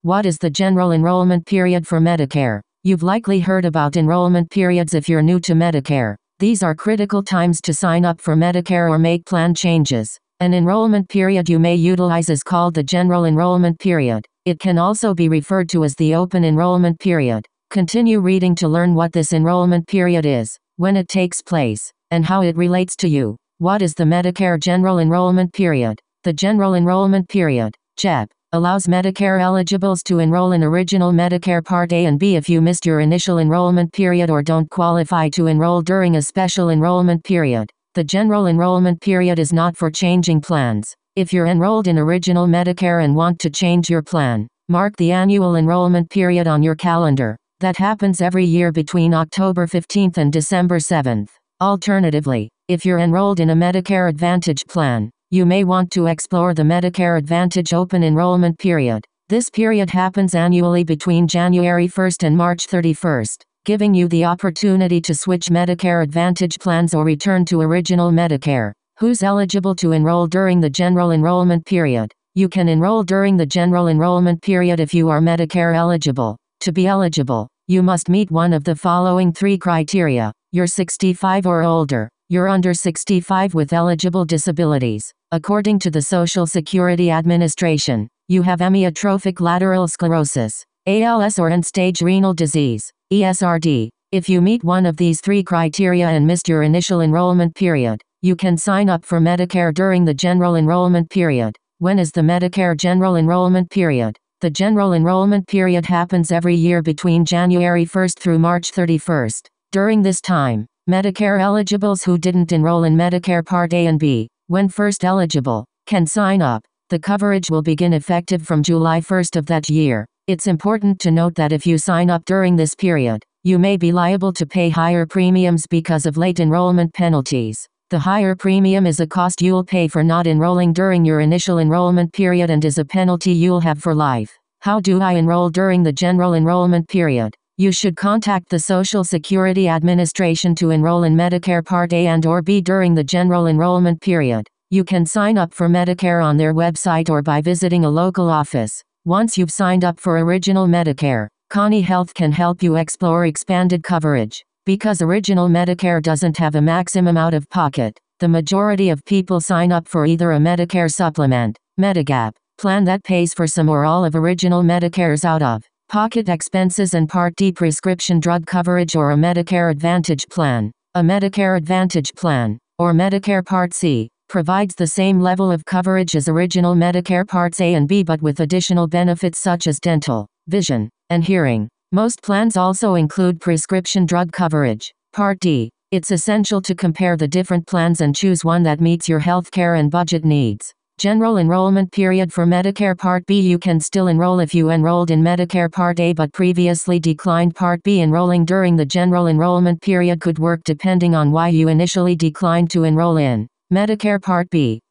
What is the general enrollment period for Medicare? You've likely heard about enrollment periods if you're new to Medicare. These are critical times to sign up for Medicare or make plan changes. An enrollment period you may utilize is called the general enrollment period. It can also be referred to as the open enrollment period. Continue reading to learn what this enrollment period is, when it takes place, and how it relates to you. What is the Medicare General Enrollment Period? The General Enrollment Period, GEP, allows Medicare eligibles to enroll in Original Medicare Part A and B if you missed your initial enrollment period or don't qualify to enroll during a special enrollment period. The General Enrollment Period is not for changing plans. If you're enrolled in Original Medicare and want to change your plan, mark the Annual Enrollment Period on your calendar. That happens every year between October 15th and December 7th. Alternatively, if you're enrolled in a Medicare Advantage plan, you may want to explore the Medicare Advantage Open Enrollment Period. This period happens annually between January 1st and March 31st, giving you the opportunity to switch Medicare Advantage plans or return to Original Medicare. Who's eligible to enroll during the General Enrollment Period? You can enroll during the General Enrollment Period if you are Medicare eligible. To be eligible, you must meet one of the following 3 criteria. You're 65 or older. You're under 65 with eligible disabilities. According to the Social Security Administration, you have amyotrophic lateral sclerosis, ALS or end-stage renal disease, ESRD. If you meet one of these 3 criteria and missed your initial enrollment period, you can sign up for Medicare during the General Enrollment Period. When is the Medicare General Enrollment Period? The General Enrollment Period happens every year between January 1st through March 31st. During this time, Medicare eligibles who didn't enroll in Medicare Part A and B, when first eligible, can sign up. The coverage will begin effective from July 1st of that year. It's important to note that if you sign up during this period, you may be liable to pay higher premiums because of late enrollment penalties. The higher premium is a cost you'll pay for not enrolling during your initial enrollment period and is a penalty you'll have for life. How do I enroll during the General Enrollment Period? You should contact the Social Security Administration to enroll in Medicare Part A and or B during the General Enrollment Period. You can sign up for Medicare on their website or by visiting a local office. Once you've signed up for Original Medicare, Connie Health can help you explore expanded coverage. Because Original Medicare doesn't have a maximum out-of-pocket, the majority of people sign up for either a Medicare Supplement, Medigap, plan that pays for some or all of Original Medicare's out-of-pocket expenses and Part D prescription drug coverage or a Medicare Advantage plan. A Medicare Advantage plan, or Medicare Part C, provides the same level of coverage as Original Medicare Parts A and B but with additional benefits such as dental, vision, and hearing. Most plans also include prescription drug coverage. Part D. It's essential to compare the different plans and choose one that meets your healthcare and budget needs. General Enrollment Period for Medicare Part B. You can still enroll if you enrolled in Medicare Part A but previously declined Part B. Enrolling during the General Enrollment Period could work depending on why you initially declined to enroll in Medicare Part B.